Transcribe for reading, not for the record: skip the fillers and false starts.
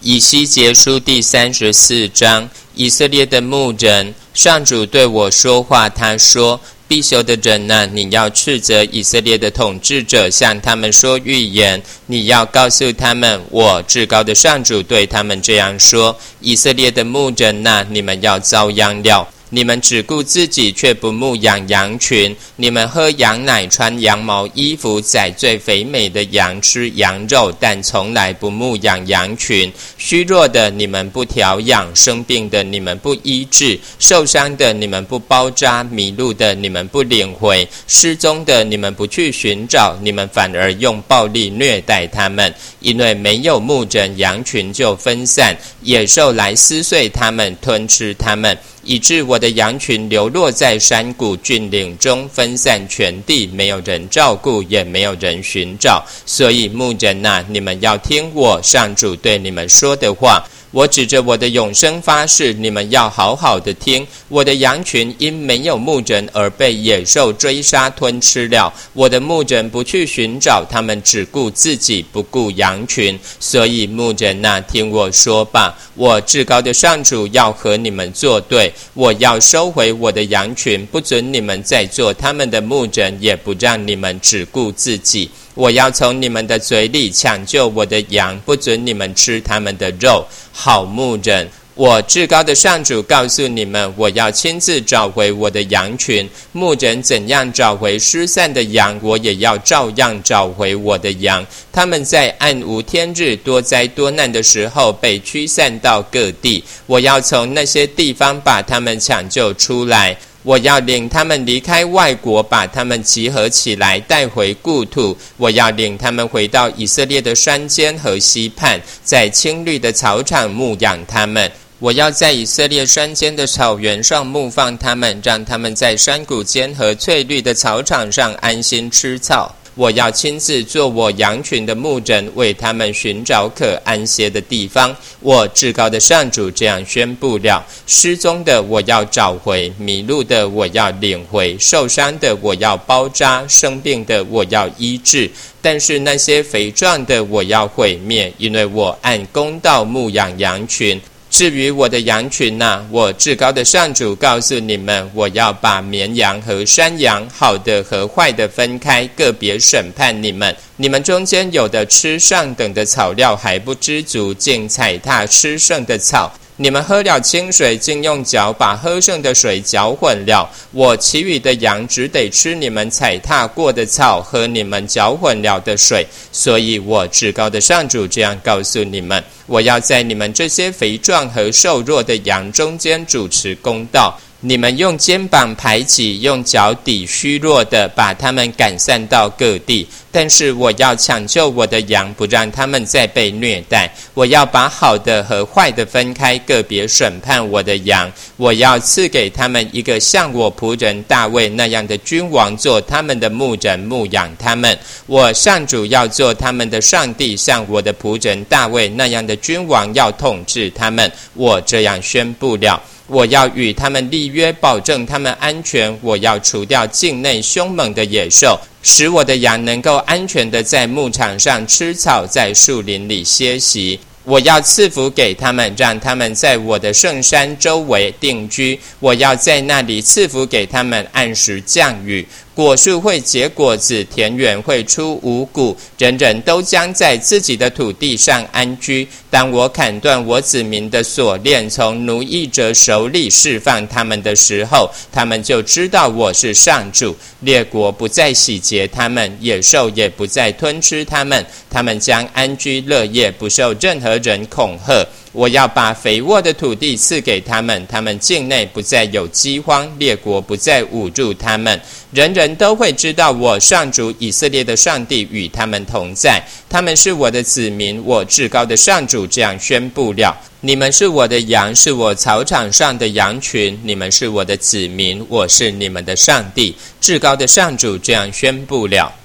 以西结书第34章，以色列的牧人，上主对我说话，他说：必修的人啊，你要斥责以色列的统治者，向他们说预言。你要告诉他们，我至高的上主对他们这样说：以色列的牧人啊，你们要遭殃了。你们只顾自己，却不牧养羊群。你们喝羊奶，穿羊毛衣服，宰最肥美的羊，吃羊肉，但从来不牧养羊群。虚弱的你们不调养，生病的你们不医治，受伤的你们不包扎，迷路的你们不领回，失踪的你们不去寻找，你们反而用暴力虐待他们。因为没有牧人，羊群就分散，野兽来撕碎他们，吞吃他们，以致我的羊群流落在山谷峻岭中，分散全地，没有人照顾，也没有人寻找。所以牧人啊，你们要听我上主对你们说的话。我指着我的永生发誓，你们要好好的听。我的羊群因没有牧人而被野兽追杀吞吃了。我的牧人不去寻找，他们只顾自己，不顾羊群。所以牧人啊，听我说吧，我至高的上主要和你们作对。我要收回我的羊群，不准你们再做他们的牧人，也不让你们只顾自己。我要从你们的嘴里抢救我的羊，不准你们吃他们的肉。好牧人，我至高的上主告诉你们，我要亲自找回我的羊群。牧人怎样找回失散的羊，我也要照样找回我的羊。他们在暗无天日、多灾多难的时候被驱散到各地，我要从那些地方把他们抢救出来。我要领他们离开外国，把他们集合起来，带回故土。我要领他们回到以色列的山间和溪畔，在青绿的草场牧养他们。我要在以色列山间的草原上牧放他们，让他们在山谷间和翠绿的草场上安心吃草。我要亲自做我羊群的牧人，为他们寻找可安歇的地方。我至高的上主这样宣布了：失踪的我要找回，迷路的我要领回，受伤的我要包扎，生病的我要医治。但是那些肥壮的我要毁灭，因为我按公道牧养羊群。至于我的羊群啊，我至高的上主告诉你们，我要把绵羊和山羊，好的和坏的分开，个别审判你们。你们中间有的吃上等的草料还不知足，竟踩踏吃剩的草。你们喝了清水，竟用脚把喝剩的水搅混了。我其余的羊只得吃你们踩踏过的草，喝你们搅混了的水。所以我至高的上主这样告诉你们：我要在你们这些肥壮和瘦弱的羊中间主持公道。你们用肩膀排挤，用脚抵虚弱的，把他们赶散到各地。但是我要抢救我的羊，不让他们再被虐待。我要把好的和坏的分开，个别审判我的羊。我要赐给他们一个像我仆人大卫那样的君王，做他们的牧人，牧养他们。我上主要做他们的上帝，像我的仆人大卫那样的君王，要统治他们。我这样宣布了。我要与他们立约，保证他们安全。我要除掉境内凶猛的野兽，使我的羊能够安全地在牧场上吃草，在树林里歇息。我要赐福给他们，让他们在我的圣山周围定居。我要在那里赐福给他们，按时降雨。果树会结果子，田园会出五谷，人人都将在自己的土地上安居。当我砍断我子民的锁链，从奴役者手里释放他们的时候，他们就知道我是上主。列国不再洗劫他们，野兽也不再吞吃他们，他们将安居乐业，不受任何人恐吓。我要把肥沃的土地赐给他们，他们境内不再有饥荒，列国不再侮辱他们。人人都会知道我上主以色列的上帝与他们同在，他们是我的子民。我至高的上主这样宣布了：你们是我的羊，是我草场上的羊群，你们是我的子民，我是你们的上帝。至高的上主这样宣布了。